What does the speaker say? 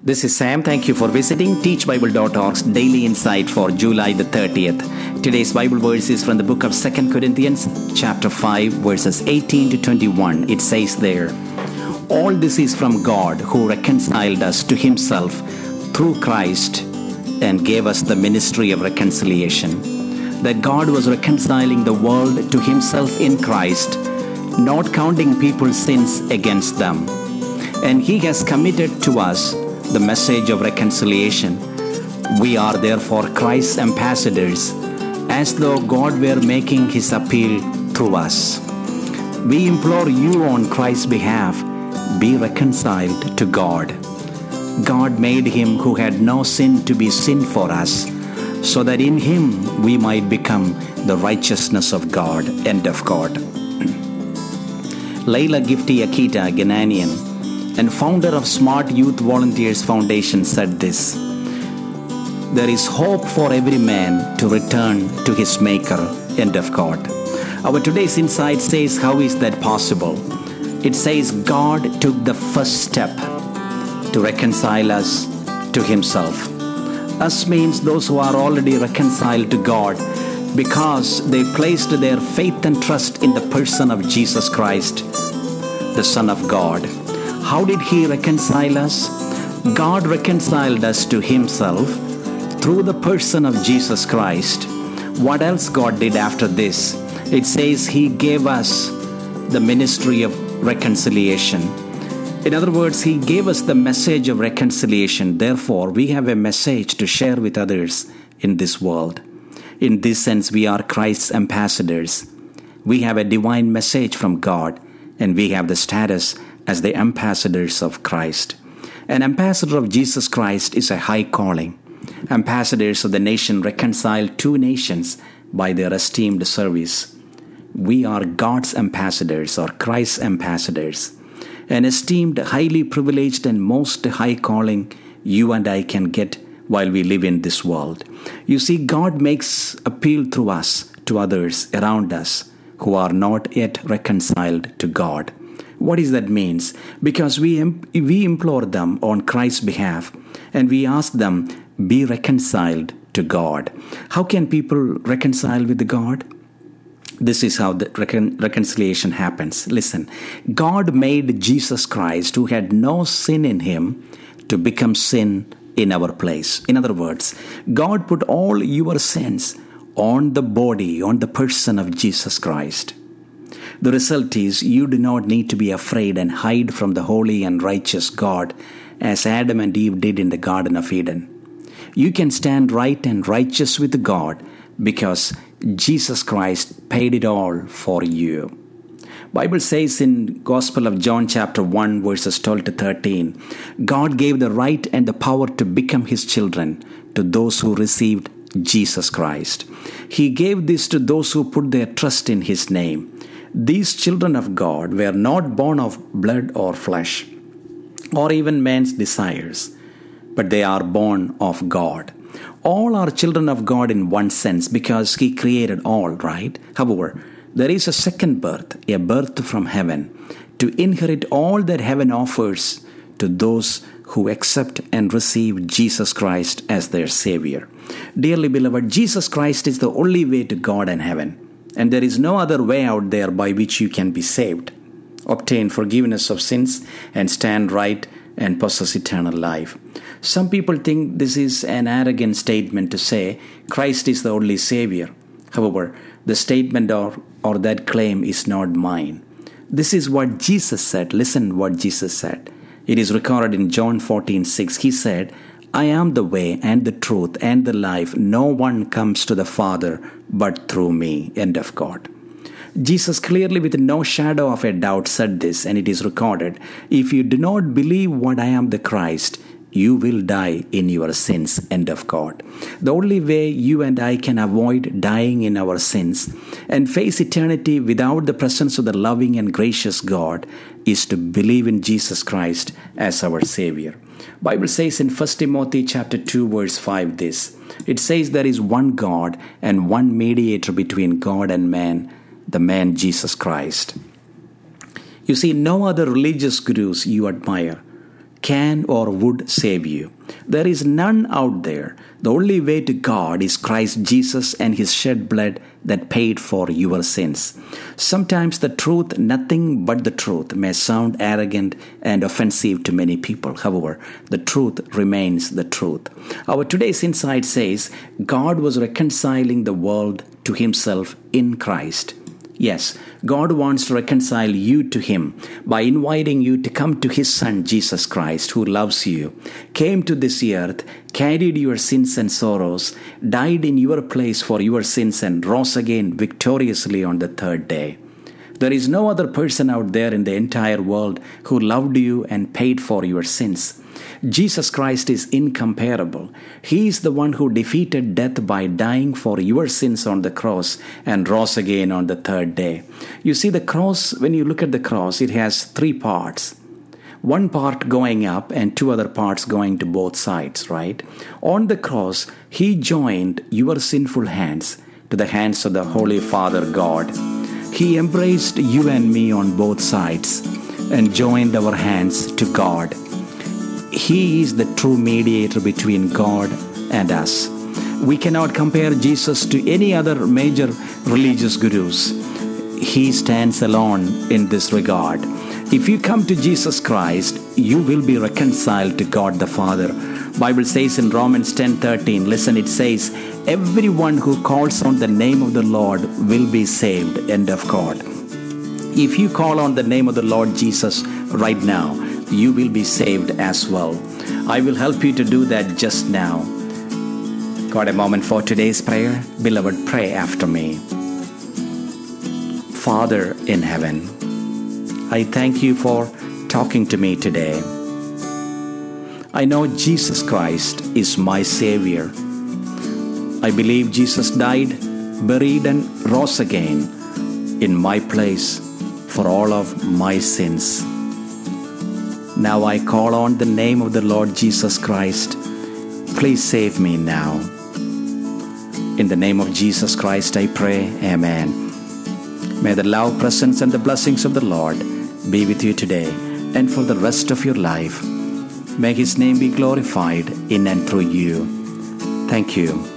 This is Sam. Thank you for visiting teachbible.org's Daily Insight for July the 30th. Today's Bible verse is from the book of 2 Corinthians, chapter 5, verses 18 to 21. It says there, "All this is from God, who reconciled us to himself through Christ and gave us the ministry of reconciliation." That God was reconciling the world to himself in Christ, not counting people's sins against them. And he has committed to us the message of reconciliation. We are therefore Christ's ambassadors, as though God were making his appeal through us. We implore you on Christ's behalf, be reconciled to God. God made him who had no sin to be sin for us, so that in him we might become the righteousness of God. End of quote. Leila Gifty Akita, Ghanaian and founder of Smart Youth Volunteers Foundation, said this: "There is hope for every man to return to his Maker." End of quote. Our today's insight says, how is that possible? It says God took the first step to reconcile us to himself. Us means those who are already reconciled to God because they placed their faith and trust in the person of Jesus Christ, the Son of God. How did he reconcile us? God reconciled us to himself through the person of Jesus Christ. What else God did after this? It says he gave us the ministry of reconciliation. In other words, he gave us the message of reconciliation. Therefore, we have a message to share with others in this world. In this sense, we are Christ's ambassadors. We have a divine message from God, and we have the status as the ambassadors of Christ. An ambassador of Jesus Christ is a high calling. Ambassadors of the nation reconcile two nations by their esteemed service. We are God's ambassadors, or Christ's ambassadors. An esteemed, highly privileged, and most high calling you and I can get while we live in this world. You see, God makes appeal through us to others around us who are not yet reconciled to God. What does that mean? Because we implore them on Christ's behalf, and we ask them, be reconciled to God. How can people reconcile with God? This is how the reconciliation happens. Listen, God made Jesus Christ, who had no sin in him, to become sin in our place. In other words, God put all your sins on the body, on the person of Jesus Christ. The result is you do not need to be afraid and hide from the holy and righteous God as Adam and Eve did in the Garden of Eden. You can stand right and righteous with God because Jesus Christ paid it all for you. Bible says in Gospel of John chapter 1 verses 12 to 13, God gave the right and the power to become his children to those who received Jesus Christ. He gave this to those who put their trust in his name. These children of God were not born of blood or flesh, or even man's desires, but they are born of God. All are children of God in one sense because he created all, right? However, there is a second birth, a birth from heaven, to inherit all that heaven offers to those who accept and receive Jesus Christ as their Savior. Dearly beloved, Jesus Christ is the only way to God and heaven. And there is no other way out there by which you can be saved, obtain forgiveness of sins, and stand right and possess eternal life. Some people think this is an arrogant statement to say Christ is the only Savior. However, the statement or that claim is not mine. This is what Jesus said. Listen what Jesus said. It is recorded in John 14:6. He said, "I am the way and the truth and the life. No one comes to the Father but through me." End of quote. Jesus clearly, with no shadow of a doubt, said this, and it is recorded, "If you do not believe what I am the Christ, you will die in your sins." End of quote. The only way you and I can avoid dying in our sins and face eternity without the presence of the loving and gracious God is to believe in Jesus Christ as our Savior. Bible says in 1 Timothy chapter 2 verse 5 this. It says there is one God and one mediator between God and man, the man Jesus Christ. You see, no other religious gurus you admire can or would save you. There is none out there. The only way to God is Christ Jesus and His shed blood that paid for your sins. Sometimes the truth, nothing but the truth, may sound arrogant and offensive to many people. However, the truth remains the truth. Our today's insight says God was reconciling the world to Himself in Christ. Yes, God wants to reconcile you to Him by inviting you to come to His Son, Jesus Christ, who loves you, came to this earth, carried your sins and sorrows, died in your place for your sins, and rose again victoriously on the third day. There is no other person out there in the entire world who loved you and paid for your sins. Jesus Christ is incomparable. He is the one who defeated death by dying for your sins on the cross and rose again on the third day. You see, the cross, when you look at the cross, it has three parts. One part going up and two other parts going to both sides, right? On the cross, He joined your sinful hands to the hands of the Holy Father God. He embraced you and me on both sides and joined our hands to God. He is the true mediator between God and us. We cannot compare Jesus to any other major religious gurus. He stands alone in this regard. If you come to Jesus Christ, you will be reconciled to God the Father. Bible says in Romans 10:13, listen, it says, everyone who calls on the name of the Lord will be saved. End of quote. If you call on the name of the Lord Jesus right now, you will be saved as well. I will help you to do that just now. Got a moment for today's prayer? Beloved, pray after me. Father in heaven, I thank you for talking to me today. I know Jesus Christ is my Savior. I believe Jesus died, buried, and rose again in my place for all of my sins. Now I call on the name of the Lord Jesus Christ. Please save me now. In the name of Jesus Christ I pray, amen. May the love, presence, and the blessings of the Lord be with you today and for the rest of your life. May His name be glorified in and through you. Thank you.